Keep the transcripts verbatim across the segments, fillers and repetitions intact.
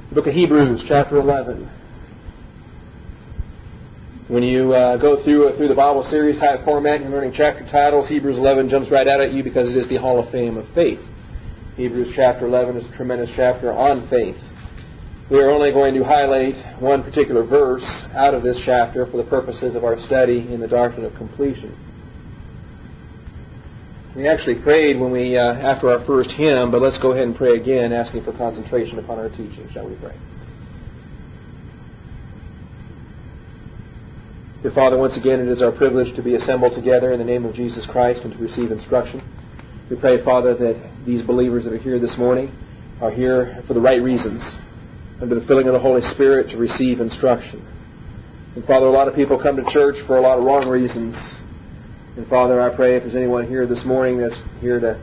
The book of Hebrews, chapter eleven. When you uh, go through uh, through the Bible series type format and learning chapter titles, Hebrews eleven jumps right out at you because it is the Hall of Fame of faith. Hebrews chapter eleven is a tremendous chapter on faith. We are only going to highlight one particular verse out of this chapter for the purposes of our study in the doctrine of completion. We actually prayed when we uh, after our first hymn, but let's go ahead and pray again, asking for concentration upon our teaching. Shall we pray? Dear Father, once again it is our privilege to be assembled together in the name of Jesus Christ and to receive instruction. We pray, Father, that these believers that are here this morning are here for the right reasons, under the filling of the Holy Spirit to receive instruction. And Father, a lot of people come to church for a lot of wrong reasons. And Father, I pray if there's anyone here this morning that's here to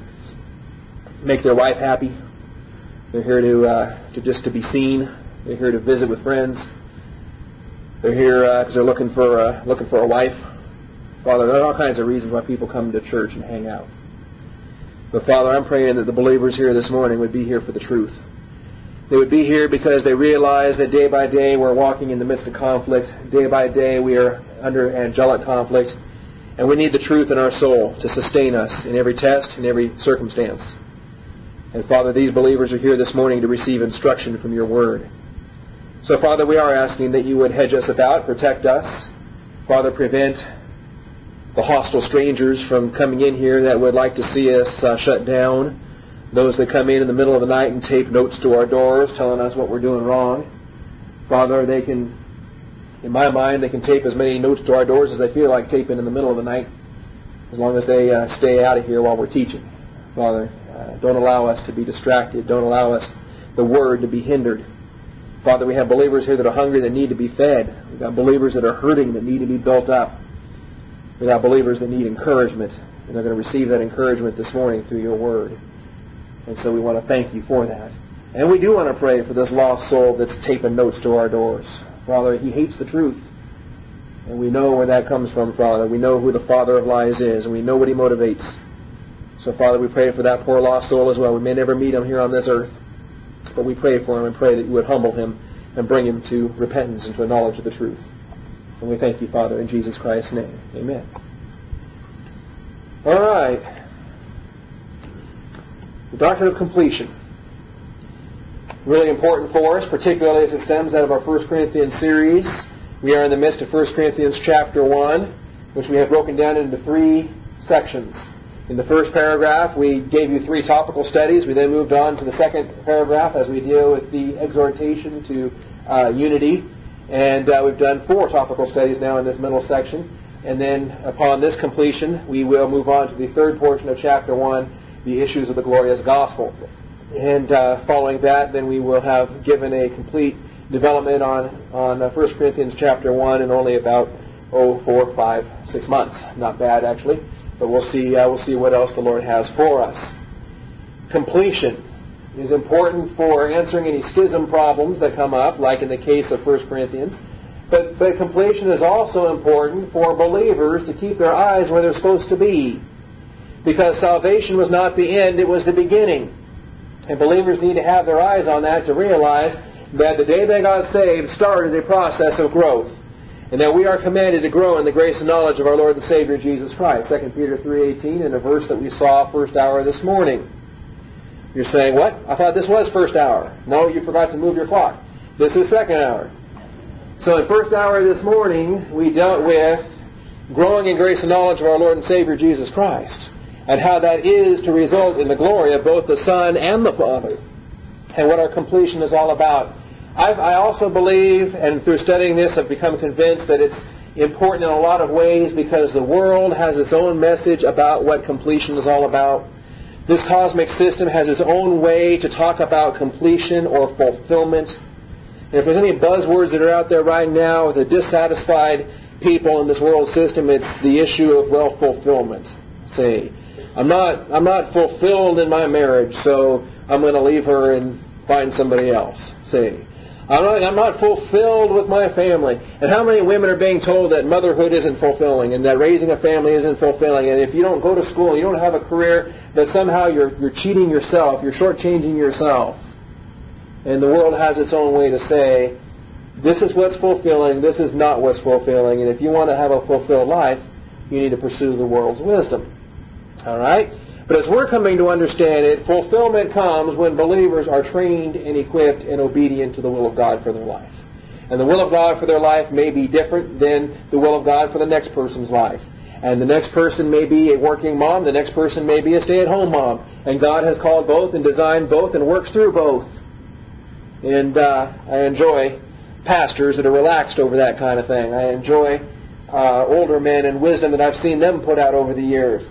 make their wife happy, they're here to uh, to just to be seen, they're here to visit with friends, they're here because uh, they're looking for uh, looking for a wife. Father, there are all kinds of reasons why people come to church and hang out. But Father, I'm praying that the believers here this morning would be here for the truth. They would be here because they realize that day by day we're walking in the midst of conflict. Day by day we are under angelic conflict. And we need the truth in our soul to sustain us in every test, in every circumstance. And Father, these believers are here this morning to receive instruction from your word. So Father, we are asking that you would hedge us about, protect us. Father, prevent the hostile strangers from coming in here that would like to see us uh, shut down. Those that come in in the middle of the night and tape notes to our doors telling us what we're doing wrong. Father, they can... In my mind, they can tape as many notes to our doors as they feel like taping in the middle of the night, as long as they uh, stay out of here while we're teaching. Father, uh, don't allow us to be distracted. Don't allow us, the word, to be hindered. Father, we have believers here that are hungry, that need to be fed. We've got believers that are hurting, that need to be built up. We've got believers that need encouragement, and they're going to receive that encouragement this morning through your word. And so we want to thank you for that. And we do want to pray for this lost soul that's taping notes to our doors. Father, he hates the truth. And we know where that comes from, Father. We know who the father of lies is, and we know what he motivates. So, Father, we pray for that poor lost soul as well. We may never meet him here on this earth, but we pray for him and pray that you would humble him and bring him to repentance and to a knowledge of the truth. And we thank you, Father, in Jesus Christ's name. Amen. All right. The doctrine of completion. Really important for us, particularly as it stems out of our First Corinthians series. We are in the midst of First Corinthians chapter one, which we have broken down into three sections. In the first paragraph, we gave you three topical studies. We then moved on to the second paragraph as we deal with the exhortation to uh, unity. And uh, we've done four topical studies now in this middle section. And then upon this completion, we will move on to the third portion of chapter one, the issues of the glorious gospel. And uh, following that, then we will have given a complete development on on uh, First Corinthians chapter one in only about oh four, five, six months. Not bad actually, but we'll see. Uh, we'll see what else the Lord has for us. Completion is important for answering any schism problems that come up, like in the case of First Corinthians. But but completion is also important for believers to keep their eyes where they're supposed to be, because salvation was not the end; it was the beginning. And believers need to have their eyes on that to realize that the day they got saved started a process of growth. And that we are commanded to grow in the grace and knowledge of our Lord and Savior Jesus Christ. Second Peter three eighteen, in a verse that we saw first hour this morning. You're saying, what? I thought this was first hour. No, you forgot to move your clock. This is second hour. So in first hour this morning, we dealt with growing in grace and knowledge of our Lord and Savior Jesus Christ, and how that is to result in the glory of both the Son and the Father, and what our completion is all about. I've, I also believe, and through studying this, I've become convinced that it's important in a lot of ways because the world has its own message about what completion is all about. This cosmic system has its own way to talk about completion or fulfillment. And if there's any buzzwords that are out there right now with the dissatisfied people in this world system, it's the issue of, well, fulfillment. See, I'm not I'm not fulfilled in my marriage, so I'm going to leave her and find somebody else. See, I'm not, I'm not fulfilled with my family. And how many women are being told that motherhood isn't fulfilling and that raising a family isn't fulfilling? And if you don't go to school, you don't have a career, that somehow you're you're cheating yourself, you're shortchanging yourself. And the world has its own way to say, this is what's fulfilling, this is not what's fulfilling. And if you want to have a fulfilled life, you need to pursue the world's wisdom. All right? But as we're coming to understand it, fulfillment comes when believers are trained and equipped and obedient to the will of God for their life. And the will of God for their life may be different than the will of God for the next person's life. And the next person may be a working mom, the next person may be a stay-at-home mom. And God has called both and designed both and works through both. And uh, I enjoy pastors that are relaxed over that kind of thing. I enjoy uh, older men and wisdom that I've seen them put out over the years.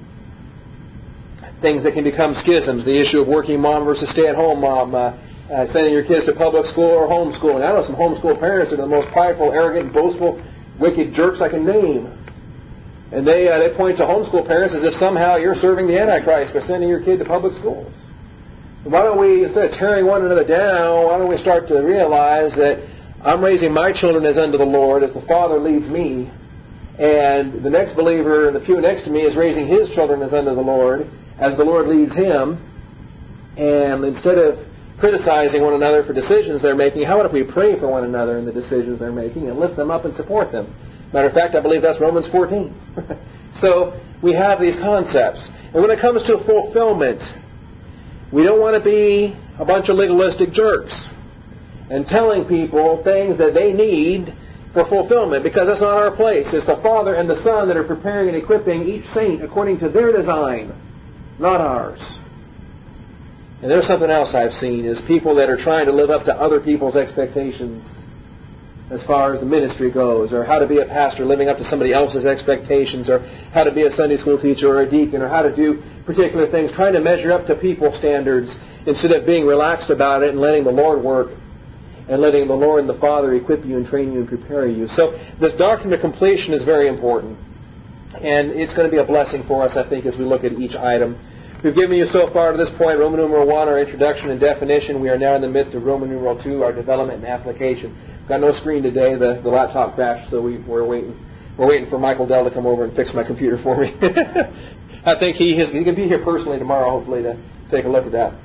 Things that can become schisms, the issue of working mom versus stay-at-home mom, uh, uh, sending your kids to public school or homeschooling. I know some homeschool parents that are the most prideful, arrogant, boastful, wicked jerks I can name. And they uh, they point to homeschool parents as if somehow you're serving the Antichrist by sending your kid to public schools. Why don't we, instead of tearing one another down, why don't we start to realize that I'm raising my children as unto the Lord, as the Father leads me, and the next believer in the pew next to me is raising his children as unto the Lord, as the Lord leads him. And instead of criticizing one another for decisions they're making, how about if we pray for one another in the decisions they're making and lift them up and support them? Matter of fact, I believe that's Romans fourteen. So we have these concepts. And when it comes to fulfillment, we don't want to be a bunch of legalistic jerks and telling people things that they need for fulfillment, because that's not our place. It's the Father and the Son that are preparing and equipping each saint according to their design, not ours. And there's something else I've seen, is people that are trying to live up to other people's expectations as far as the ministry goes, or how to be a pastor living up to somebody else's expectations, or how to be a Sunday school teacher or a deacon, or how to do particular things, trying to measure up to people's standards instead of being relaxed about it and letting the Lord work and letting the Lord and the Father equip you and train you and prepare you. So this doctrine of completion is very important. And it's going to be a blessing for us, I think, as we look at each item. We've given you so far to this point Roman numeral one, our introduction and definition. We are now in the midst of Roman numeral two, our development and application. We've got no screen today. The, the laptop crashed, so we, we're waiting We're waiting for Michael Dell to come over and fix my computer for me. I think he, has, he can be here personally tomorrow, hopefully, to take a look at that.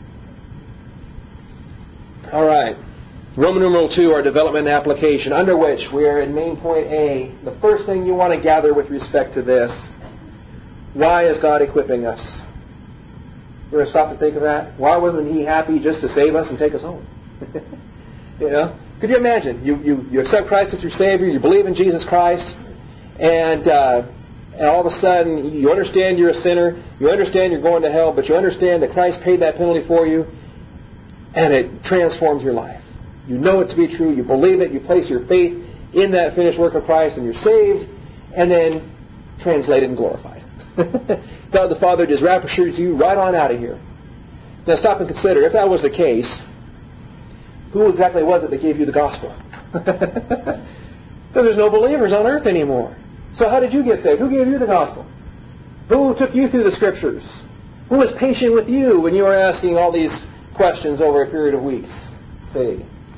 All right. Roman numeral two, our development and application, under which we are in main point A. The first thing you want to gather with respect to this, why is God equipping us? You ever stop to think of that? Why wasn't He happy just to save us and take us home? You know? Could you imagine? You, you, you accept Christ as your Savior, you believe in Jesus Christ, and, uh, and all of a sudden you understand you're a sinner, you understand you're going to hell, but you understand that Christ paid that penalty for you, and it transforms your life. You know it to be true, you believe it, you place your faith in that finished work of Christ, and you're saved, and then translated and glorified. God the Father just raptures you right on out of here. Now stop and consider, if that was the case, who exactly was it that gave you the gospel? Because there's no believers on earth anymore. So how did you get saved? Who gave you the gospel? Who took you through the Scriptures? Who was patient with you when you were asking all these questions over a period of weeks? Say.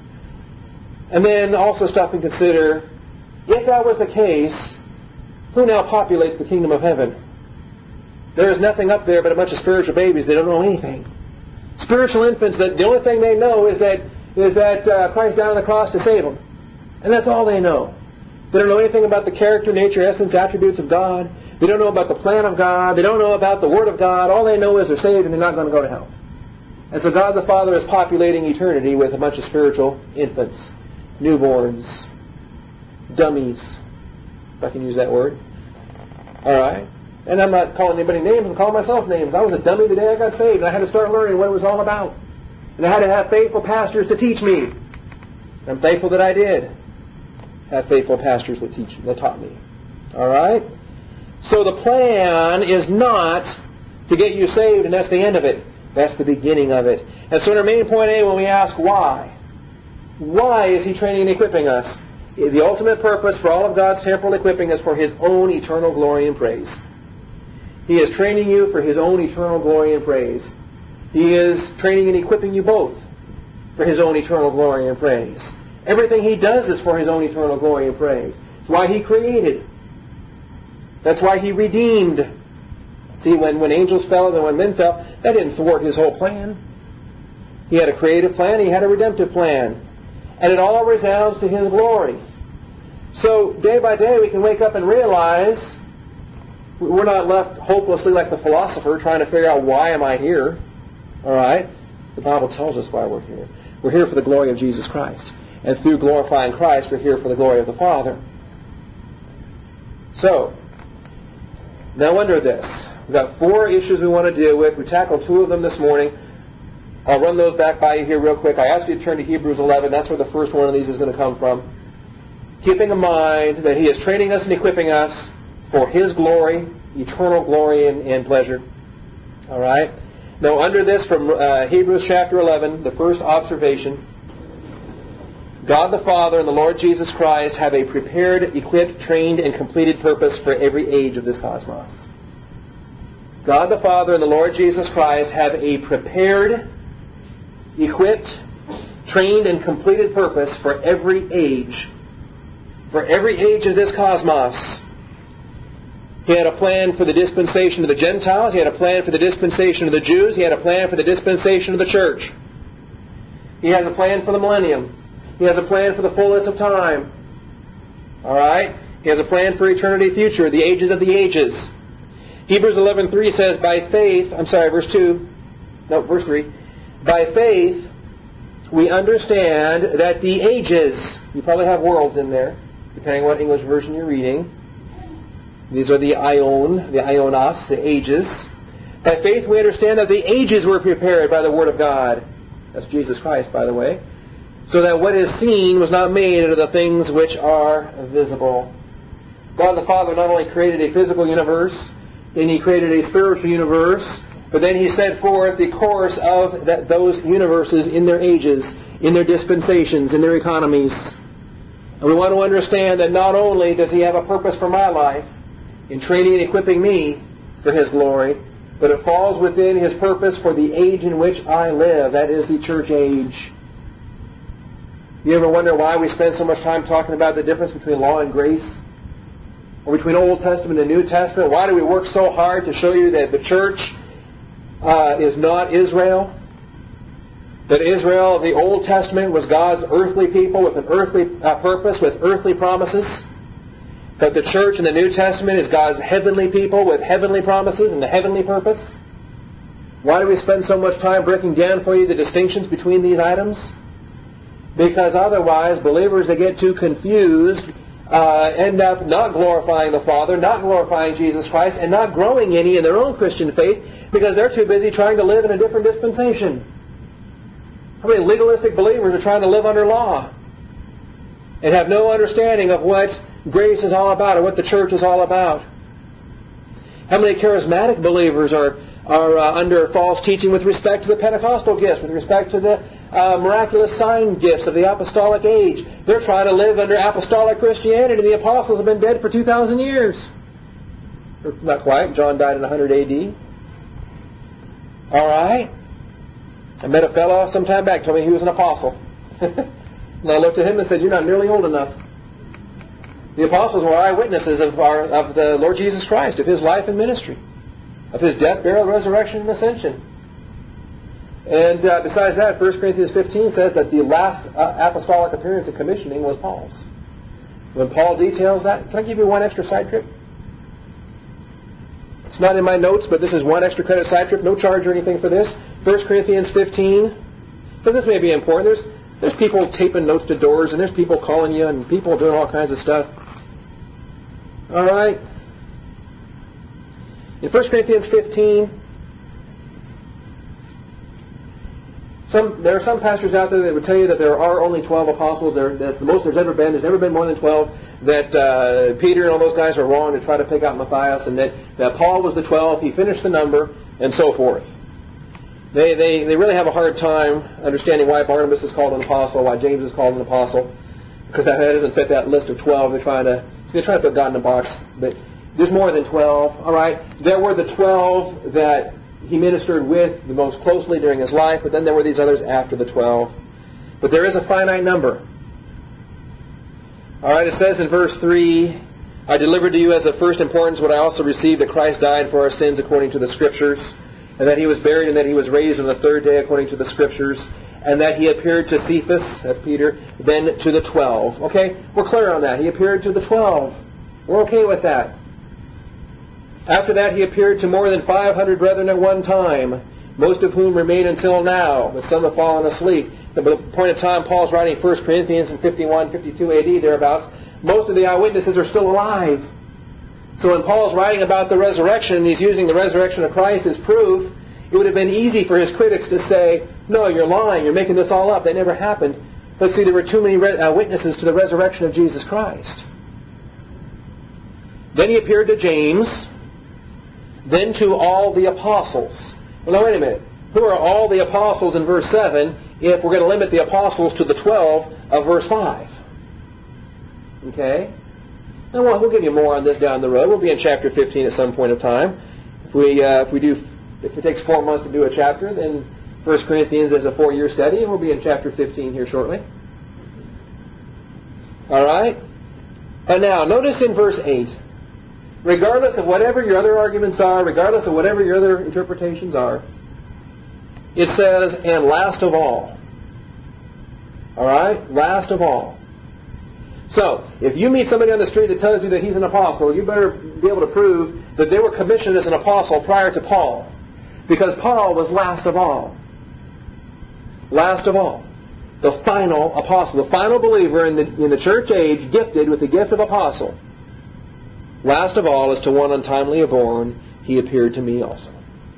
And then also stop and consider, if that was the case, who now populates the kingdom of heaven? There is nothing up there but a bunch of spiritual babies that don't know anything. Spiritual infants that the only thing they know is that is that uh, Christ died on the cross to save them. And that's all they know. They don't know anything about the character, nature, essence, attributes of God. They don't know about the plan of God. They don't know about the Word of God. All they know is they're saved and they're not going to go to hell. And so God the Father is populating eternity with a bunch of spiritual infants, newborns, dummies, if I can use that word. All right? And I'm not calling anybody names, I'm calling myself names. I was a dummy the day I got saved, and I had to start learning what it was all about. And I had to have faithful pastors to teach me. I'm thankful that I did have faithful pastors that teach, that taught me. All right? So the plan is not to get you saved, and that's the end of it. That's the beginning of it. And so in our main point A, when we ask why, why is He training and equipping us? The ultimate purpose for all of God's temporal equipping is for His own eternal glory and praise. He is training you for His own eternal glory and praise. He is training and equipping you both for His own eternal glory and praise. Everything He does is for His own eternal glory and praise. That's why He created. That's why He redeemed. See, when, when angels fell and when men fell, that didn't thwart His whole plan. He had a creative plan. He had a redemptive plan. And it all resounds to His glory. So day by day we can wake up and realize we're not left hopelessly like the philosopher trying to figure out, why am I here? All right? The Bible tells us why we're here. We're here for the glory of Jesus Christ. And through glorifying Christ, we're here for the glory of the Father. So, now under this, we've got four issues we want to deal with. We tackled two of them this morning. I'll run those back by you here real quick. I asked you to turn to Hebrews eleven. That's where the first one of these is going to come from. Keeping in mind that He is training us and equipping us for His glory, eternal glory and, and pleasure. All right? Now, under this, from uh, Hebrews chapter eleven, the first observation, God the Father and the Lord Jesus Christ have a prepared, equipped, trained, and completed purpose for every age of this cosmos. God the Father and the Lord Jesus Christ have a prepared, equipped, trained, and completed purpose for every age. For every age of this cosmos. He had a plan for the dispensation of the Gentiles. He had a plan for the dispensation of the Jews. He had a plan for the dispensation of the church. He has a plan for the millennium. He has a plan for the fullness of time. All right? He has a plan for eternity future, the ages of the ages. Hebrews eleven three says, by faith, I'm sorry, verse two, no, verse three, by faith we understand that the ages, you probably have worlds in there, depending on what English version you're reading. These are the ion, the ionos, the ages. By faith we understand that the ages were prepared by the Word of God. That's Jesus Christ, by the way. So that what is seen was not made out of the things which are visible. God the Father not only created a physical universe, then He created a spiritual universe, but then He set forth the course of that, those universes in their ages, in their dispensations, in their economies. And we want to understand that not only does He have a purpose for my life, in training and equipping me for His glory, but it falls within His purpose for the age in which I live. That is the church age. You ever wonder why we spend so much time talking about the difference between law and grace? Or between Old Testament and New Testament? Why do we work so hard to show you that the church uh, is not Israel? That Israel of the Old Testament was God's earthly people with an earthly uh, purpose, with earthly promises. But the church in the New Testament is God's heavenly people with heavenly promises and a heavenly purpose. Why do we spend so much time breaking down for you the distinctions between these items? Because otherwise, believers that get too confused uh, end up not glorifying the Father, not glorifying Jesus Christ, and not growing any in their own Christian faith because they're too busy trying to live in a different dispensation. How many legalistic believers are trying to live under law and have no understanding of what grace is all about or what the church is all about? How many charismatic believers are are uh, under false teaching with respect to the Pentecostal gifts, with respect to the uh, miraculous sign gifts of the apostolic age? They're trying to live under apostolic Christianity. The apostles have been dead for two thousand years. Or not quite. John died in one hundred A D. All right. I met a fellow some time back, told me he was an apostle. And I looked at him and said, you're not nearly old enough. The apostles were eyewitnesses of, our, of the Lord Jesus Christ, of His life and ministry, of His death, burial, resurrection, and ascension. And uh, besides that, First Corinthians fifteen says that the last uh, apostolic appearance and commissioning was Paul's. When Paul details that, can I give you one extra side trip? It's not in my notes, but this is one extra credit side trip. No charge or anything for this. First Corinthians fifteen. But this may be important. There's, there's people taping notes to doors, and there's people calling you, and people doing all kinds of stuff. All right. In First Corinthians fifteen, some, there are some pastors out there that would tell you that there are only twelve apostles. There, that's the most there's ever been. There's never been more than twelve. That uh, Peter and all those guys are wrong to try to pick out Matthias, and that, that Paul was the twelve. He finished the number, and so forth. They, they, they really have a hard time understanding why Barnabas is called an apostle, why James is called an apostle, because that, that doesn't fit that list of twelve. They're trying to they're trying to put God in a box, but there's more than twelve. All right, there were the twelve that he ministered with the most closely during his life, but then there were these others after the twelve. But there is a finite number. All right, it says in verse three, I delivered to you as of first importance what I also received, that Christ died for our sins according to the Scriptures. and that He was buried, and that He was raised on the third day according to the Scriptures, and that He appeared to Cephas, that's Peter, then to the twelve. Okay, we're clear on that. He appeared to the twelve. We're okay with that. After that, He appeared to more than five hundred brethren at one time, most of whom remain until now, but some have fallen asleep. At the point of time Paul's writing First Corinthians in fifty-one, fifty-two A D, thereabouts, most of the eyewitnesses are still alive. So when Paul's writing about the resurrection, and he's using the resurrection of Christ as proof, it would have been easy for his critics to say, no, you're lying, you're making this all up, that never happened. But see, there were too many re- uh, witnesses to the resurrection of Jesus Christ. Then He appeared to James, then to all the apostles. Well, now wait a minute. Who are all the apostles in verse seven if we're going to limit the apostles to the twelve of verse five? Okay? Now, well, we'll give you more on this down the road. We'll be in chapter fifteen at some point of time. If we uh, if we do if it takes four months to do a chapter, then First Corinthians is a four-year study, and we'll be in chapter fifteen here shortly. All right? But now, notice in verse eight, regardless of whatever your other arguments are, regardless of whatever your other interpretations are, it says, and last of all. All right? Last of all. So, if you meet somebody on the street that tells you that he's an apostle, you better be able to prove that they were commissioned as an apostle prior to Paul. Because Paul was last of all. Last of all. The final apostle. The final believer in the, in the church age gifted with the gift of apostle. Last of all, as to one untimely born, he appeared to me also.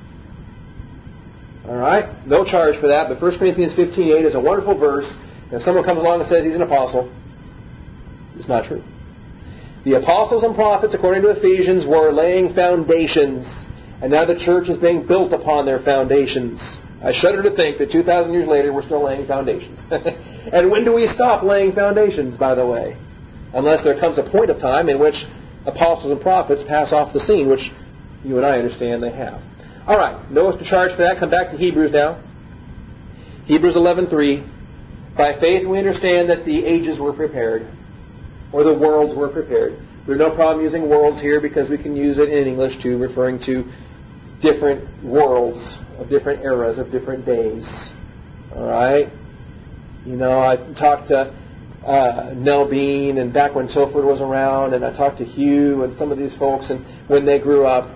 All right? No charge for that, but First Corinthians fifteen eight is a wonderful verse. If someone comes along and says he's an apostle, it's not true. The apostles and prophets, according to Ephesians, were laying foundations, and now the church is being built upon their foundations. I shudder to think that two thousand years later we're still laying foundations. And when do we stop laying foundations, by the way? Unless there comes a point of time in which apostles and prophets pass off the scene, which you and I understand they have. All right, no one's to charge for that. Come back to Hebrews now. Hebrews eleven three. By faith we understand that the ages were prepared, or the worlds were prepared. There's no problem using worlds here because we can use it in English too, referring to different worlds of different eras, of different days. All right? You know, I talked to uh, Nell Bean, and back when Tilford was around, and I talked to Hugh and some of these folks, and when they grew up,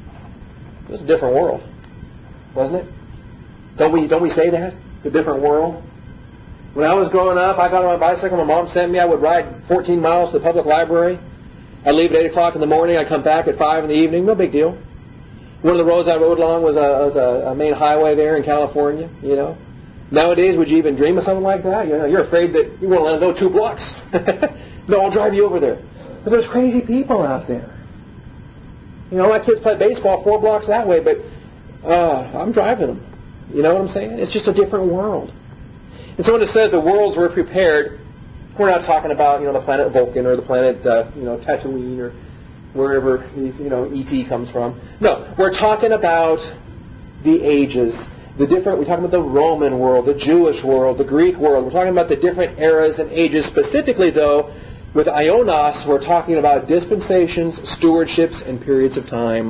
it was a different world, wasn't it? Don't we don't we say that? It's a different world. When I was growing up, I got on my bicycle. My mom sent me. I would ride fourteen miles to the public library. I'd leave at eight o'clock in the morning. I'd come back at five in the evening. No big deal. One of the roads I rode along was a, was a, a main highway there in California. You know, nowadays, would you even dream of something like that? You know, you're afraid that you won't let them go two blocks. No, I'll drive you over there because there's crazy people out there. You know, my kids play baseball four blocks that way, but uh, I'm driving them. You know what I'm saying? It's just a different world. And so when it says the worlds were prepared, we're not talking about, you know, the planet Vulcan or the planet, uh, you know, Tatooine or wherever, you know, E T comes from. No, we're talking about the ages, the different, we're talking about the Roman world, the Jewish world, the Greek world. We're talking about the different eras and ages. Specifically, though, with Ionos, we're talking about dispensations, stewardships, and periods of time.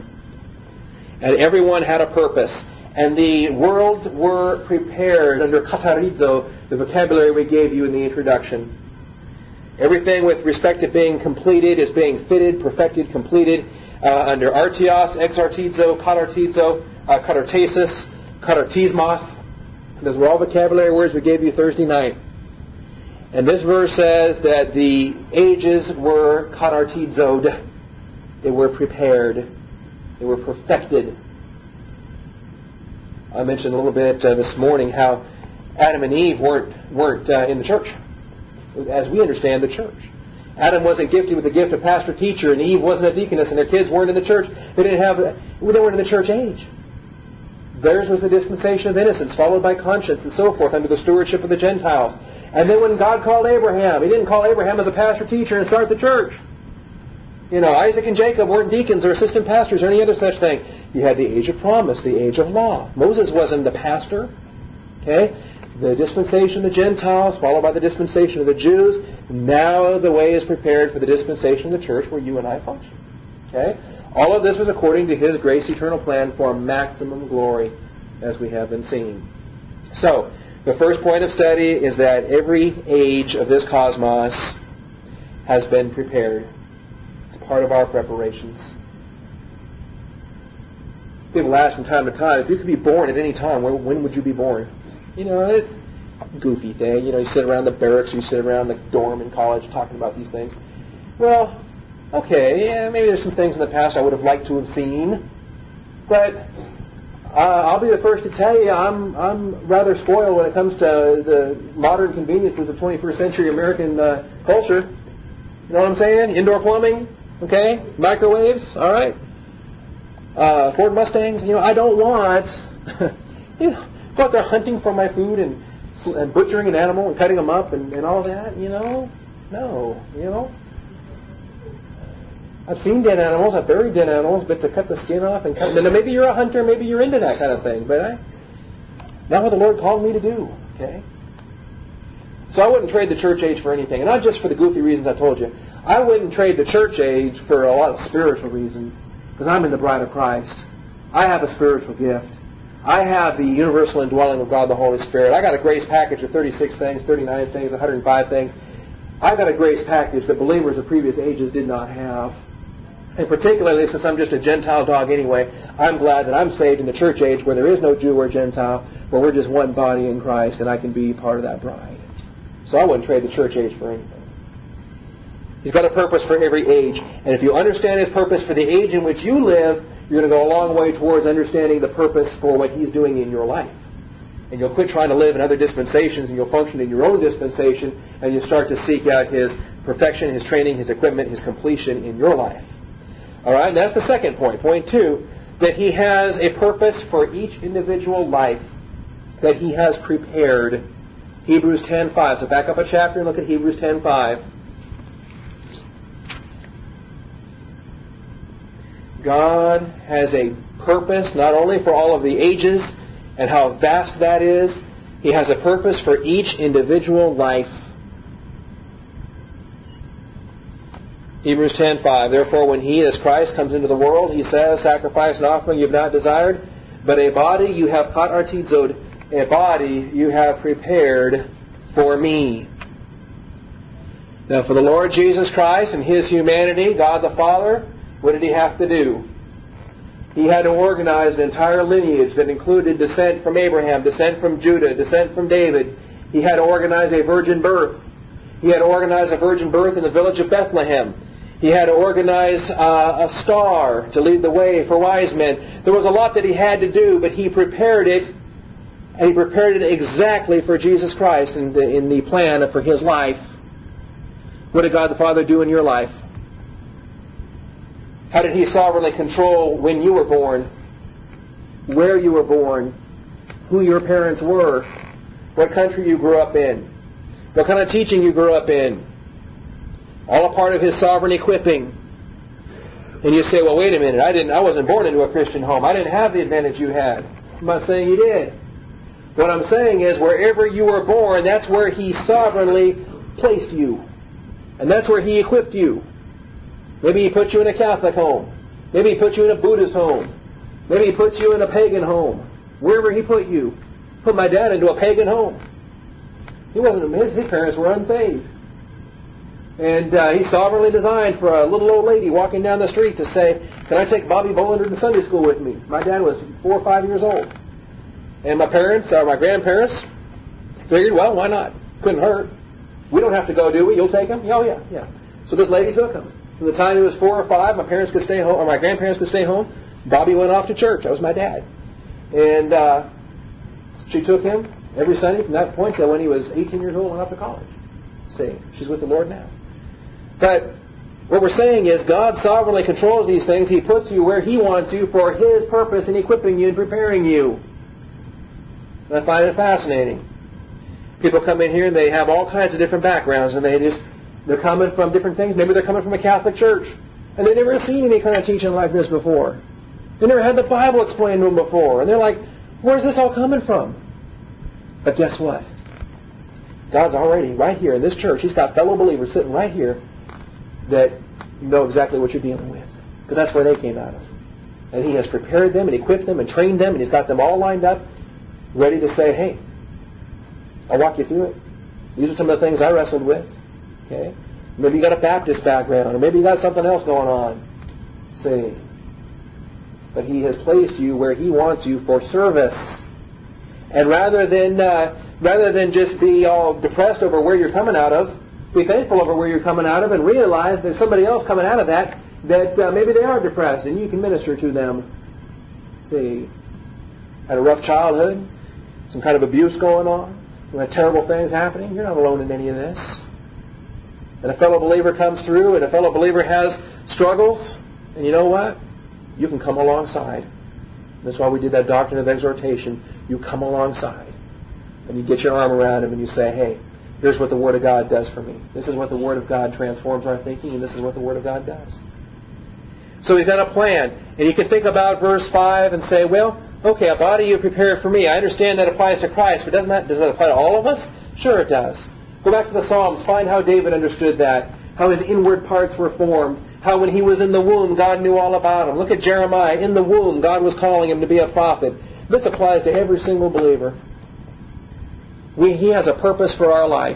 And everyone had a purpose. And the worlds were prepared under katarizo, the vocabulary we gave you in the introduction. Everything with respect to being completed is being fitted, perfected, completed uh, under artios, exartizo, katartizo, uh, katartesis, katartismos. Those were all vocabulary words we gave you Thursday night. And this verse says that the ages were katartizod. They were prepared. They were perfected. I mentioned a little bit uh, this morning how Adam and Eve weren't weren't uh, in the church, as we understand the church. Adam wasn't gifted with the gift of pastor teacher, and Eve wasn't a deaconess, and their kids weren't in the church. They didn't have. They weren't in the church age. Theirs was the dispensation of innocence, followed by conscience and so forth, under the stewardship of the Gentiles. And then when God called Abraham, He didn't call Abraham as a pastor teacher and start the church. You know, Isaac and Jacob weren't deacons or assistant pastors or any other such thing. You had the age of promise, the age of law. Moses wasn't the pastor. Okay? The dispensation of the Gentiles, followed by the dispensation of the Jews. Now the way is prepared for the dispensation of the church where you and I function. Okay? All of this was according to His grace eternal plan for maximum glory, as we have been seeing. So, the first point of study is that every age of this cosmos has been prepared. It's part of our preparations. People ask from time to time, if you could be born at any time, when, when would you be born? You know, it's a goofy thing. You know, you sit around the barracks, you sit around the dorm in college talking about these things. Well, okay, yeah, maybe there's some things in the past I would have liked to have seen, but uh, I'll be the first to tell you I'm I'm rather spoiled when it comes to the modern conveniences of twenty-first century American uh, culture. You know what I'm saying? Indoor plumbing, okay, microwaves, all right. Uh, Ford Mustangs. You know, I don't want you know go out there hunting for my food and and butchering an animal and cutting them up and, and all that. You know, no, you know. I've seen dead animals, I've buried dead animals, but to cut the skin off and cut... Now, maybe you're a hunter, maybe you're into that kind of thing, but I, not what the Lord called me to do, okay? So I wouldn't trade the church age for anything, and not just for the goofy reasons I told you. I wouldn't trade the church age for a lot of spiritual reasons, because I'm in the bride of Christ. I have a spiritual gift. I have the universal indwelling of God the Holy Spirit. I got a grace package of thirty-six things, thirty-nine things, one hundred five things. I've got a grace package that believers of previous ages did not have. And particularly, since I'm just a Gentile dog anyway, I'm glad that I'm saved in the church age where there is no Jew or Gentile, where we're just one body in Christ, and I can be part of that bride. So I wouldn't trade the church age for anything. He's got a purpose for every age. And if you understand His purpose for the age in which you live, you're going to go a long way towards understanding the purpose for what He's doing in your life. And you'll quit trying to live in other dispensations, and you'll function in your own dispensation, and you'll start to seek out His perfection, His training, His equipment, His completion in your life. All right, and that's the second point. Point two, that He has a purpose for each individual life that He has prepared. Hebrews ten five. So back up a chapter and look at Hebrews ten five. God has a purpose not only for all of the ages and how vast that is, He has a purpose for each individual life. Hebrews ten five. Therefore, when He, as Christ, comes into the world, He says, sacrifice and offering you have not desired, but a body you have katartizoed, a body you have prepared for me. Now, for the Lord Jesus Christ and His humanity, God the Father, what did He have to do? He had to organize an entire lineage that included descent from Abraham, descent from Judah, descent from David. He had to organize a virgin birth. He had to organize a virgin birth in the village of Bethlehem. He had to organize uh, a star to lead the way for wise men. There was a lot that He had to do, but He prepared it, and He prepared it exactly for Jesus Christ in the, in the plan for His life. What did God the Father do in your life? How did He sovereignly control when you were born, where you were born, who your parents were, what country you grew up in, what kind of teaching you grew up in? All a part of His sovereign equipping. And you say, well, wait a minute, I didn't I wasn't born into a Christian home. I didn't have the advantage you had. I'm not saying you did. What I'm saying is, wherever you were born, that's where He sovereignly placed you. And that's where He equipped you. Maybe He put you in a Catholic home. Maybe He put you in a Buddhist home. Maybe He put you in a pagan home. Wherever He put you. Put my dad into a pagan home. He wasn't. His, his parents were unsaved. And uh, He sovereignly designed for a little old lady walking down the street to say, can I take Bobby Bolander to Sunday school with me? My dad was four or five years old. And my parents, or my grandparents, figured, well, why not? Couldn't hurt. We don't have to go, do we? You'll take him? Oh, yeah, yeah. So this lady took him. From the time he was four or five, my parents could stay home, or my grandparents could stay home. Bobby went off to church. That was my dad. And uh, she took him every Sunday from that point till when he was eighteen years old and went off to college. See, she's with the Lord now. But what we're saying is God sovereignly controls these things. He puts you where He wants you for His purpose in equipping you and preparing you. And I find it fascinating. People come in here and they have all kinds of different backgrounds, and they just, they're coming from different things. Maybe they're coming from a Catholic church, and they've never seen any kind of teaching like this before. They never had the Bible explained to them before. And they're like, where's this all coming from? But guess what? God's already right here in this church. He's got fellow believers sitting right here that know exactly what you're dealing with. Because that's where they came out of. And He has prepared them and equipped them and trained them, and He's got them all lined up, ready to say, hey, I'll walk you through it. These are some of the things I wrestled with. Okay? Maybe you got a Baptist background, or maybe you got something else going on. See? But He has placed you where He wants you for service. And rather than uh, rather than just be all depressed over where you're coming out of, be thankful over where you're coming out of, and realize there's somebody else coming out of that, that uh, maybe they are depressed, and you can minister to them. See? Had a rough childhood, some kind of abuse going on, you had terrible things happening. You're not alone in any of this. And a fellow believer comes through, and a fellow believer has struggles, and you know what? You can come alongside. That's why we did that doctrine of exhortation. You come alongside, and you get your arm around him, and you say, hey, here's what the Word of God does for me. This is what the Word of God transforms our thinking, and this is what the Word of God does. So we've got a plan. And you can think about verse five and say, well, okay, a body you prepared for me. I understand that applies to Christ, but doesn't that, does that apply to all of us? Sure it does. Go back to the Psalms. Find how David understood that. How his inward parts were formed. How when he was in the womb, God knew all about him. Look at Jeremiah. In the womb, God was calling him to be a prophet. This applies to every single believer. We, he has a purpose for our life.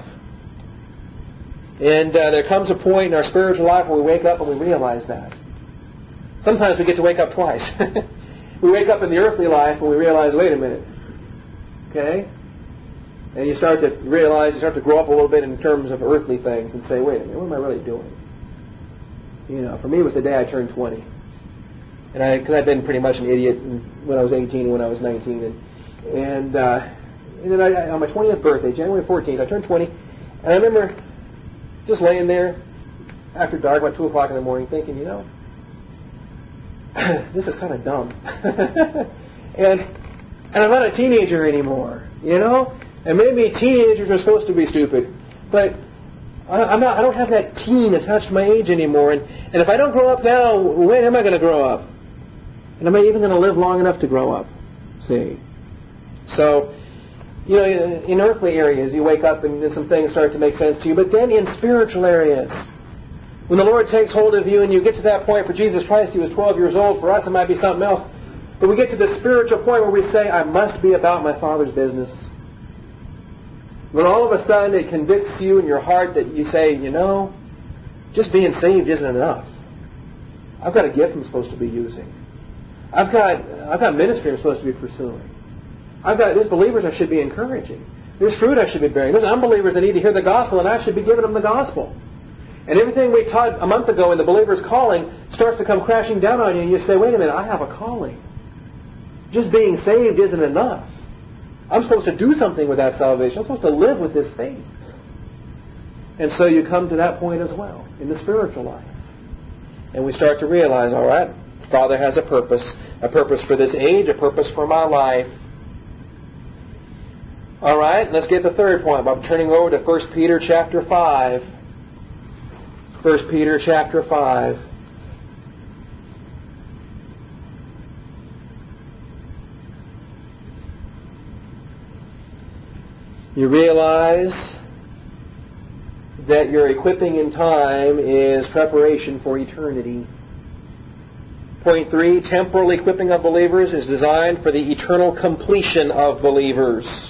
And uh, there comes a point in our spiritual life where we wake up and we realize that. Sometimes we get to wake up twice. We wake up in the earthly life and we realize, wait a minute. Okay? And you start to realize, you start to grow up a little bit in terms of earthly things and say, wait a minute, what am I really doing? You know, for me it was the day I turned twenty. And I, because I'd been pretty much an idiot when I was eighteen and when I was nineteen. And, and, uh, and then I, on my twentieth birthday, January fourteenth, I turned twenty. And I remember just laying there after dark, about two o'clock in the morning, thinking, you know, this is kind of dumb. and and I'm not a teenager anymore, you know? And maybe teenagers are supposed to be stupid. But I, I'm not, I don't have that teen attached to my age anymore. And, and if I don't grow up now, when am I going to grow up? And am I even going to live long enough to grow up? See? So, you know, in earthly areas, you wake up and some things start to make sense to you. But then in spiritual areas, when the Lord takes hold of you and you get to that point, for Jesus Christ, He was twelve years old. For us, it might be something else. But we get to the spiritual point where we say, I must be about my Father's business. When all of a sudden it convicts you in your heart that you say, you know, just being saved isn't enough. I've got a gift I'm supposed to be using. I've got I've got ministry I'm supposed to be pursuing. I've got there's believers I should be encouraging. There's fruit I should be bearing. There's unbelievers that need to hear the gospel, and I should be giving them the gospel. And everything we taught a month ago in the believer's calling starts to come crashing down on you, and you say, wait a minute, I have a calling. Just being saved isn't enough. I'm supposed to do something with that salvation. I'm supposed to live with this faith. And so you come to that point as well in the spiritual life. And we start to realize, all right, Father has a purpose. A purpose for this age, a purpose for my life. All right, let's get the third point. I'm turning over to First Peter chapter five. First Peter chapter five. You realize that your equipping in time is preparation for eternity. Point three, temporal equipping of believers is designed for the eternal completion of believers.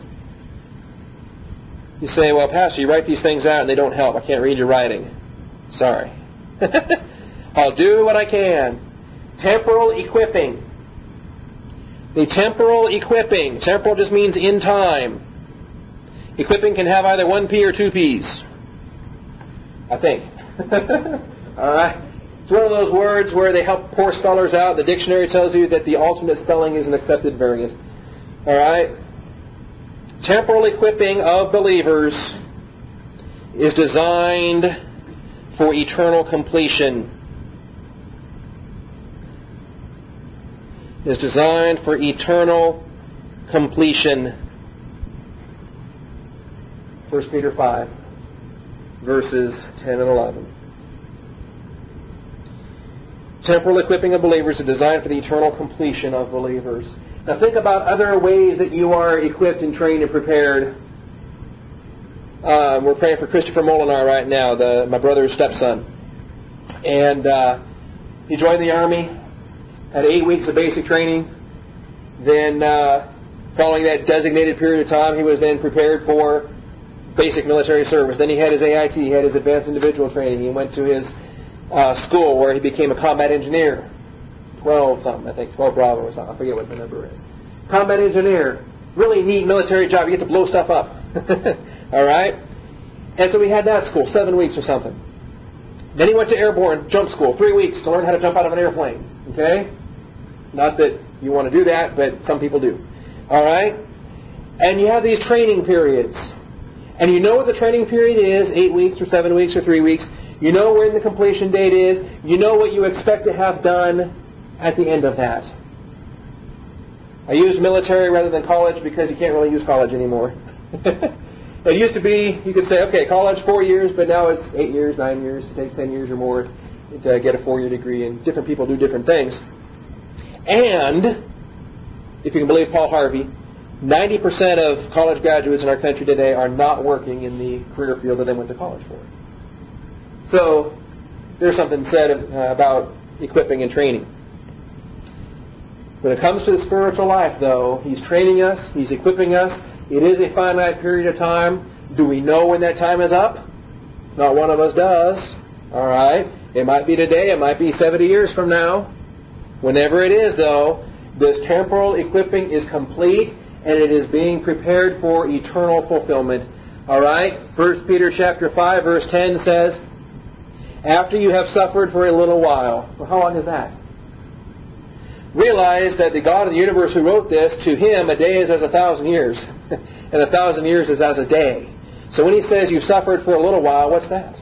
You say, well, Pastor, you write these things out and they don't help. I can't read your writing. Sorry. I'll do what I can. Temporal equipping. The temporal equipping. Temporal just means in time. Equipping can have either one P or two P's. I think. All right. It's one of those words where they help poor spellers out. The dictionary tells you that the alternate spelling is an accepted variant. All right. Temporal equipping of believers is designed for eternal completion. Is designed for eternal completion. First Peter five, verses ten and eleven. Temporal equipping of believers is designed for the eternal completion of believers. Now think about other ways that you are equipped and trained and prepared. Uh, we're praying for Christopher Molinar right now, the, my brother's stepson. And uh, he joined the Army, had eight weeks of basic training. Then, uh, following that designated period of time, he was then prepared for basic military service. Then he had his A I T, he had his advanced individual training. He went to his uh, school where he became a combat engineer. twelve something, I think, twelve Bravo or something. I forget what the number is. Combat engineer. Really neat military job. You get to blow stuff up. All right? And so he had that school, seven weeks or something. Then he went to airborne jump school, three weeks to learn how to jump out of an airplane. Okay? Not that you want to do that, but some people do. All right? And you have these training periods. And you know what the training period is, eight weeks or seven weeks or three weeks. You know when the completion date is. You know what you expect to have done at the end of that. I used military rather than college because you can't really use college anymore. It used to be, you could say, okay, college four years, but now it's eight years, nine years. It takes ten years or more to get a four-year degree, and different people do different things. And, if you can believe Paul Harvey, ninety percent of college graduates in our country today are not working in the career field that they went to college for. So, there's something said uh, about equipping and training. When it comes to the spiritual life, though, He's training us, He's equipping us. It is a finite period of time. Do we know when that time is up? Not one of us does. All right? It might be today, it might be seventy years from now. Whenever it is, though, this temporal equipping is complete, and it is being prepared for eternal fulfillment. All right? First Peter chapter five, verse ten says, after you have suffered for a little while. Well, how long is that? Realize that the God of the universe who wrote this, to Him a day is as a thousand years, and a thousand years is as a day. So when He says you've suffered for a little while, what's that?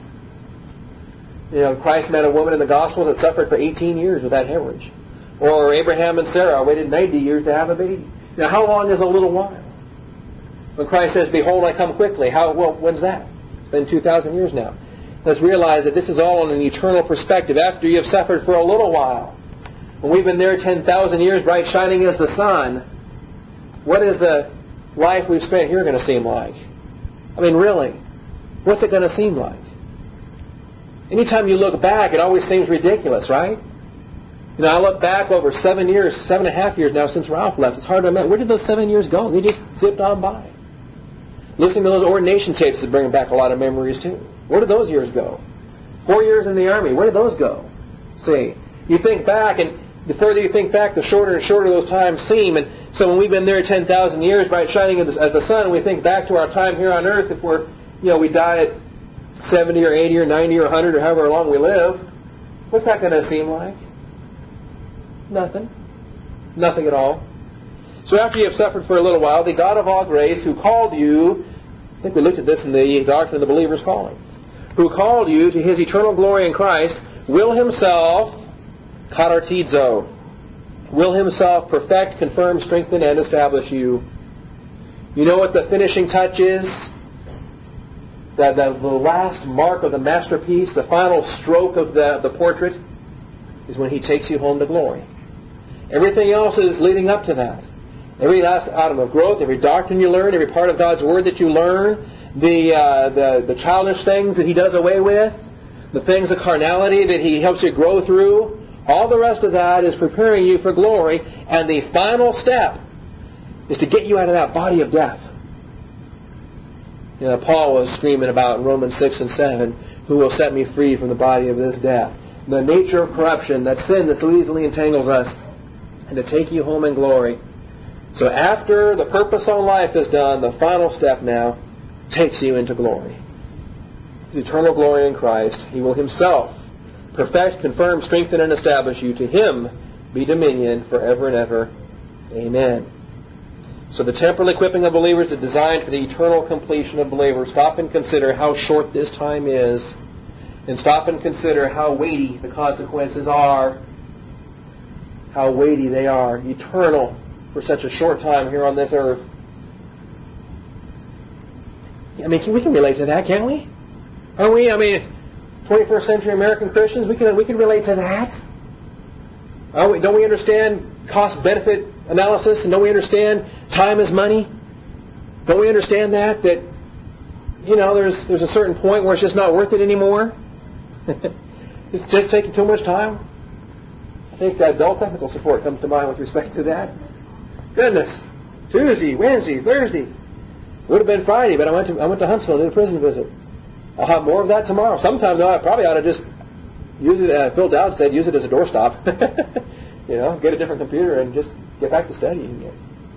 You know, Christ met a woman in the Gospels that suffered for eighteen years with that hemorrhage. Or Abraham and Sarah waited ninety years to have a baby. Now, how long is a little while? When Christ says, behold, I come quickly, how well, when's that? It's been two thousand years now. Let's realize that this is all in an eternal perspective. After you have suffered for a little while, when we've been there ten thousand years, bright shining as the sun, what is the life we've spent here going to seem like? I mean, really, what's it going to seem like? Anytime you look back, it always seems ridiculous, right? You know, I look back over seven years, seven and a half years now since Ralph left. It's hard to imagine. Where did those seven years go? They just zipped on by. Listening to those ordination tapes is bringing back a lot of memories, too. Where did those years go? Four years in the Army. Where did those go? See, you think back, and the further you think back, the shorter and shorter those times seem. And so when we've been there ten thousand years, bright shining as the sun, we think back to our time here on earth. If we're, you know, we die at seventy or eighty or ninety or one hundred or however long we live, what's that going to seem like? Nothing. Nothing at all. So after you have suffered for a little while, the God of all grace, who called you, I think we looked at this in the doctrine of the believer's calling, who called you to His eternal glory in Christ, will Himself, katartizo, will Himself perfect, confirm, strengthen, and establish you. You know what the finishing touch is? The, the, the last mark of the masterpiece, the final stroke of the, the portrait, is when He takes you home to glory. Everything else is leading up to that. Every last atom of growth, every doctrine you learn, every part of God's Word that you learn, the, uh, the, the childish things that He does away with, the things of carnality that He helps you grow through, all the rest of that is preparing you for glory. And the final step is to get you out of that body of death. You know, Paul was screaming about in Romans six and seven, who will set me free from the body of this death? The nature of corruption, that sin that so easily entangles us, and to take you home in glory. So after the purpose on life is done, the final step now takes you into glory. His eternal glory in Christ. He will Himself perfect, confirm, strengthen, and establish you. To Him be dominion forever and ever. Amen. So the temporal equipping of believers is designed for the eternal completion of believers. Stop and consider how short this time is. And stop and consider how weighty the consequences are. How weighty they are. Eternal for such a short time here on this earth. I mean, we can relate to that, can't we? Aren't we? I mean, twenty-first century American Christians, we can we can relate to that. Are we, don't we understand cost-benefit analysis? And don't we understand time is money? Don't we understand that? That, you know, there's there's a certain point where it's just not worth it anymore. It's just taking too much time. I think that Dell Technical Support comes to mind with respect to that. Goodness. Tuesday, Wednesday, Thursday. Would have been Friday, but I went to I went to Huntsville and did a prison visit. I'll have more of that tomorrow. Sometime, though, I probably ought to just use it. Uh, Phil Dowd said, use it as a doorstop. You know, get a different computer and just get back to studying again.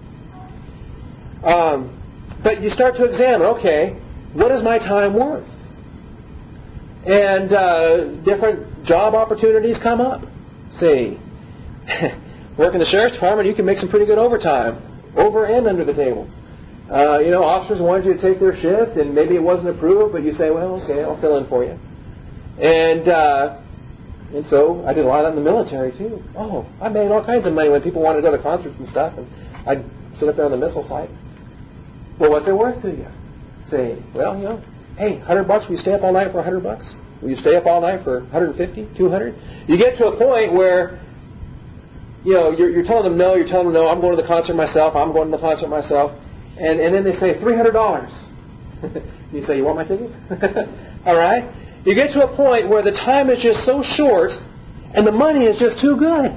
Um, but you start to examine, okay, what is my time worth? And uh, different job opportunities come up. See, work in the sheriff's department, you can make some pretty good overtime, over and under the table. Uh, you know, officers wanted you to take their shift, and maybe it wasn't approved, but you say, well, okay, I'll fill in for you. And uh, and so I did a lot of that in the military, too. Oh, I made all kinds of money when people wanted to go to concerts and stuff, and I'd sit up there on the missile site. Well, what's it worth to you? Say, well, you know, hey, one hundred bucks, will you stay up all night for one hundred bucks? Will you stay up all night for one hundred fifty, two hundred? You get to a point where, you know, you're, you're telling them no, you're telling them no, I'm going to the concert myself, I'm going to the concert myself. And, and then they say three hundred dollars. You say, you want my ticket? All right? You get to a point where the time is just so short and the money is just too good.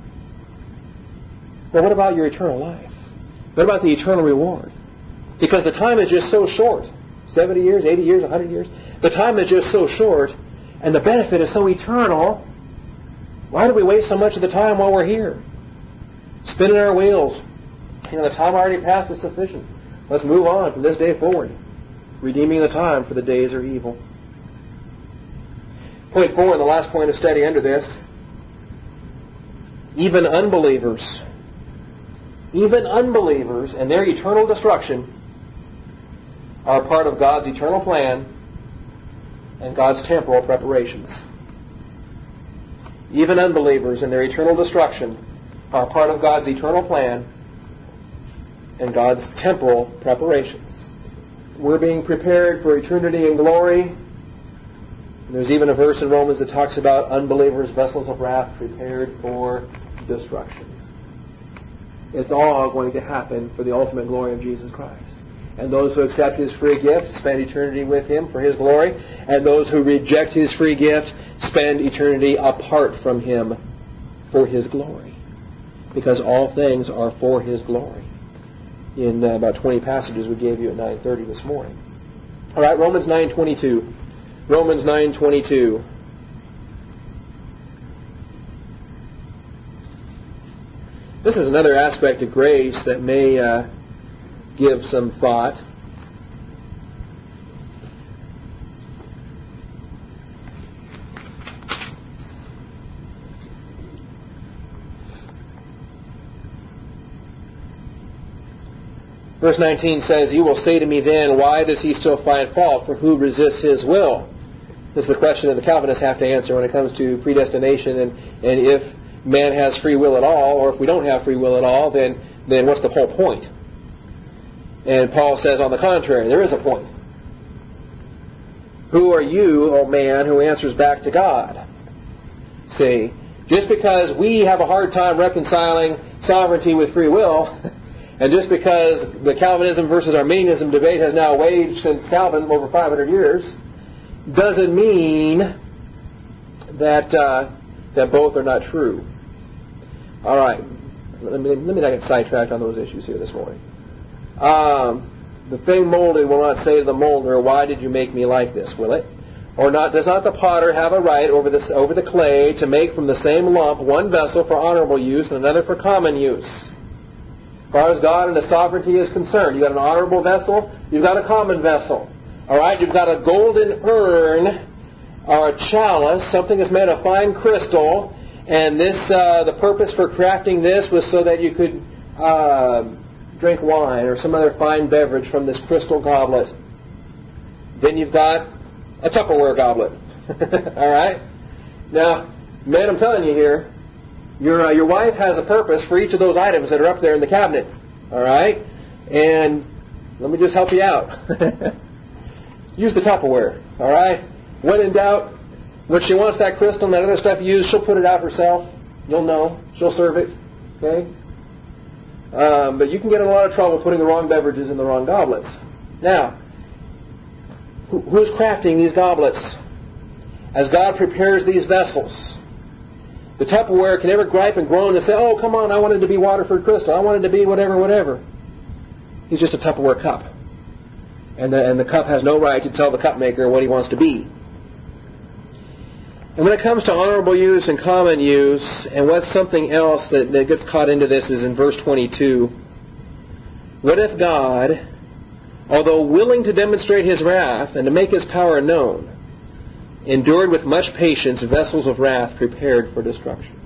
Well, what about your eternal life? What about the eternal reward? Because the time is just so short. seventy years, eighty years, one hundred years. The time is just so short and the benefit is so eternal. Why do we waste so much of the time while we're here? Spinning our wheels. You know, the time already passed is sufficient. Let's move on from this day forward. Redeeming the time, for the days are evil. Point four, and the last point of study under this. Even unbelievers, even unbelievers and their eternal destruction are part of God's eternal plan and God's temporal preparations. Even unbelievers and their eternal destruction are part of God's eternal plan and God's temporal preparations. We're being prepared for eternity and glory. There's even a verse in Romans that talks about unbelievers, vessels of wrath, prepared for destruction. It's all going to happen for the ultimate glory of Jesus Christ. And those who accept His free gift spend eternity with Him for His glory. And those who reject His free gift spend eternity apart from Him for His glory. Because all things are for His glory. In uh, about twenty passages we gave you at nine thirty this morning. All right, Romans nine twenty-two. Romans nine twenty-two. This is another aspect of grace that may uh, give some thought. Verse nineteen says, you will say to me then, why does he still find fault? For who resists his will? This is the question that the Calvinists have to answer when it comes to predestination and, and if man has free will at all, or if we don't have free will at all, then, then what's the whole point? And Paul says, on the contrary, there is a point. Who are you, O man, who answers back to God? See, just because we have a hard time reconciling sovereignty with free will, and just because the Calvinism versus Arminianism debate has now waged since Calvin over five hundred years, doesn't mean that uh, that both are not true. All right, let me let me not get sidetracked on those issues here this morning. Um, the thing molded will not say to the molder, "Why did you make me like this?" Will it? Or not? Does not the potter have a right over this over the clay to make from the same lump one vessel for honorable use and another for common use? As far as God and His sovereignty is concerned, you've got an honorable vessel, you've got a common vessel. All right, you've got a golden urn or a chalice, something that's made of fine crystal, and this uh, the purpose for crafting this was so that you could uh, drink wine or some other fine beverage from this crystal goblet. Then you've got a Tupperware goblet. All right? Now, men, I'm telling you here, your uh, your wife has a purpose for each of those items that are up there in the cabinet. All right? And let me just help you out. Use the Tupperware. All right? When in doubt, when she wants that crystal and that other stuff used, she'll put it out herself. You'll know. She'll serve it. Okay? Um, but you can get in a lot of trouble putting the wrong beverages in the wrong goblets. Now, who's crafting these goblets? As God prepares these vessels, The Tupperware can never gripe and groan and say, oh, come on, I wanted to be Waterford Crystal. I wanted to be whatever, whatever. He's just a Tupperware cup. And the, and the cup has no right to tell the cup maker what he wants to be. And when it comes to honorable use and common use, and what's something else that, that gets caught into this is in verse twenty-two. What if God, although willing to demonstrate His wrath and to make His power known, endured with much patience vessels of wrath prepared for destruction?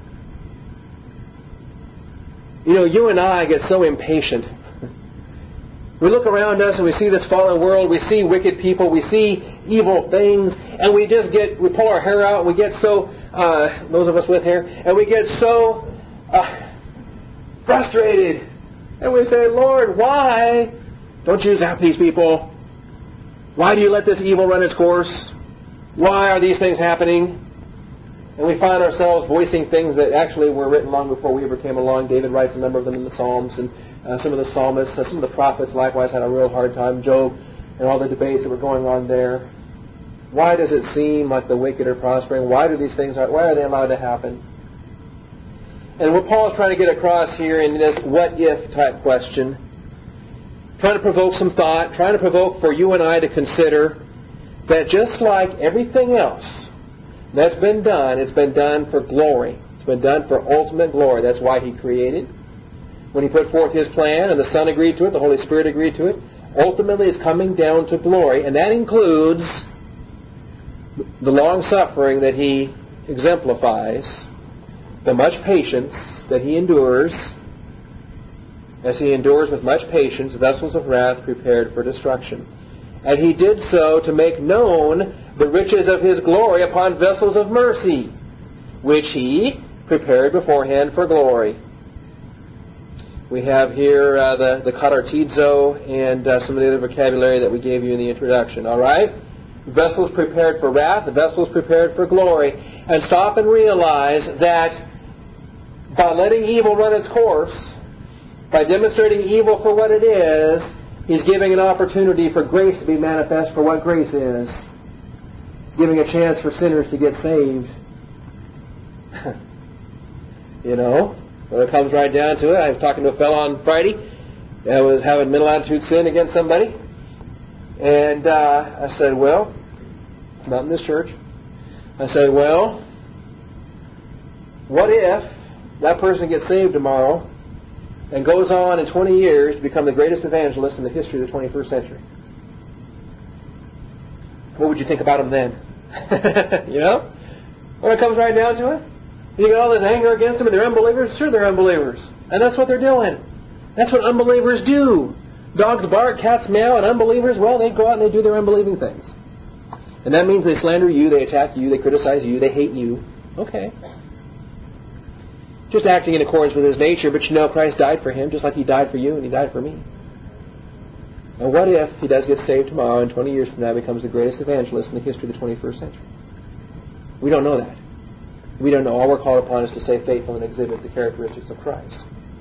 You know, you and I get so impatient. We look around us and we see this fallen world, we see wicked people, we see evil things, and we just get, we pull our hair out and we get so, uh, those of us with hair, and we get so uh, frustrated. And we say, Lord, why don't you zap these people? Why do you let this evil run its course? Why are these things happening? And we find ourselves voicing things that actually were written long before we ever came along. David writes a number of them in the Psalms, and uh, some of the psalmists, uh, some of the prophets likewise had a real hard time. Job and all the debates that were going on there. Why does it seem like the wicked are prospering? Why do these things, why are they allowed to happen? And what Paul is trying to get across here in this what-if type question, trying to provoke some thought, trying to provoke for you and I to consider that just like everything else that's been done, it's been done for glory. It's been done for ultimate glory. That's why He created. When He put forth His plan and the Son agreed to it, the Holy Spirit agreed to it, ultimately it's coming down to glory. And that includes the long suffering that He exemplifies, the much patience that He endures, as He endures with much patience vessels of wrath prepared for destruction. And He did so to make known the riches of His glory upon vessels of mercy, which He prepared beforehand for glory. We have here uh, the, the katartizo and uh, some of the other vocabulary that we gave you in the introduction. All right? Vessels prepared for wrath, vessels prepared for glory. And stop and realize that by letting evil run its course, by demonstrating evil for what it is, He's giving an opportunity for grace to be manifest for what grace is. He's giving a chance for sinners to get saved. You know, when it comes right down to it, I was talking to a fellow on Friday that was having mental attitude sin against somebody. And uh, I said, well, not in this church. I said, well, what if that person gets saved tomorrow and goes on in twenty years to become the greatest evangelist in the history of the twenty-first century? What would you think about him then? You know? When it comes right down to it, you get all this anger against them and they're unbelievers? Sure, they're unbelievers. And that's what they're doing. That's what unbelievers do. Dogs bark, cats meow, and unbelievers, well, they go out and they do their unbelieving things. And that means they slander you, they attack you, they criticize you, they hate you. Okay. Just acting in accordance with His nature, but you know Christ died for him just like He died for you and He died for me. And what if he does get saved tomorrow and twenty years from now becomes the greatest evangelist in the history of the twenty-first century? We don't know that. We don't know. All we're called upon is to stay faithful and exhibit the characteristics of Christ.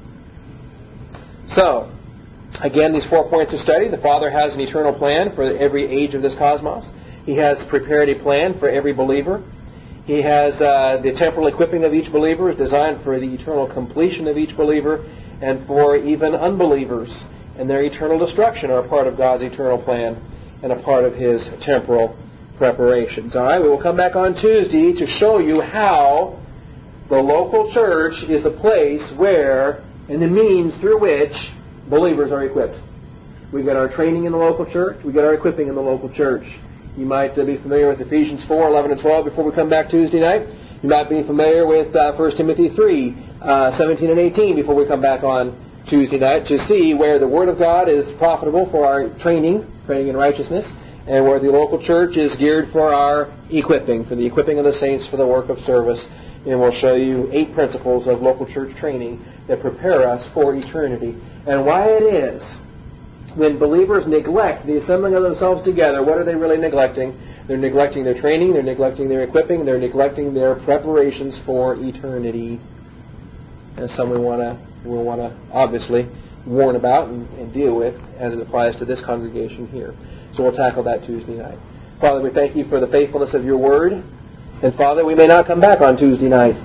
So, again, these four points of study. The Father has an eternal plan for every age of this cosmos. He has prepared a plan for every believer. He has uh, the temporal equipping of each believer is designed for the eternal completion of each believer, and for even unbelievers and their eternal destruction are a part of God's eternal plan and a part of His temporal preparations. All right, we will come back on Tuesday to show you how the local church is the place where and the means through which believers are equipped. We get our training in the local church. We get our equipping in the local church. You might uh, be familiar with Ephesians four, eleven and twelve before we come back Tuesday night. You might be familiar with uh, First Timothy three, uh, seventeen and eighteen before we come back on Tuesday night to see where the Word of God is profitable for our training, training in righteousness, and where the local church is geared for our equipping, for the equipping of the saints for the work of service. And we'll show you eight principles of local church training that prepare us for eternity. And why it is, when believers neglect the assembling of themselves together, what are they really neglecting? They're neglecting their training, they're neglecting their equipping, they're neglecting their preparations for eternity. And some we want to we'll want to obviously warn about and, and deal with as it applies to this congregation here. So we'll tackle that Tuesday night. Father, we thank You for the faithfulness of Your Word. And Father, we may not come back on Tuesday night.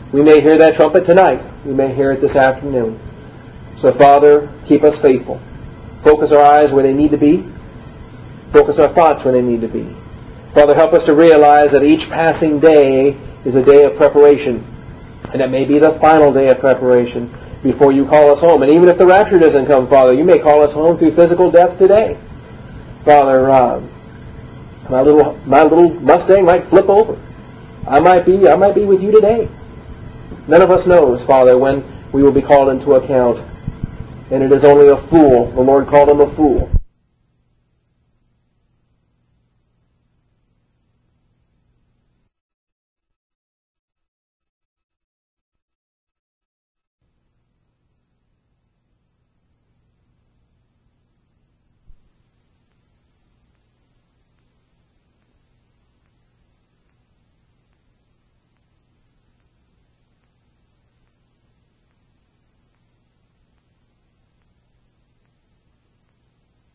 We may hear that trumpet tonight. We may hear it this afternoon. So, Father, keep us faithful. Focus our eyes where they need to be. Focus our thoughts where they need to be. Father, help us to realize that each passing day is a day of preparation. And it may be the final day of preparation before you call us home. And even if the rapture doesn't come, Father, you may call us home through physical death today. Father, uh, my little my little Mustang might flip over. I might be I might be with you today. None of us knows, Father, when we will be called into account. And it is only a fool. The Lord called him a fool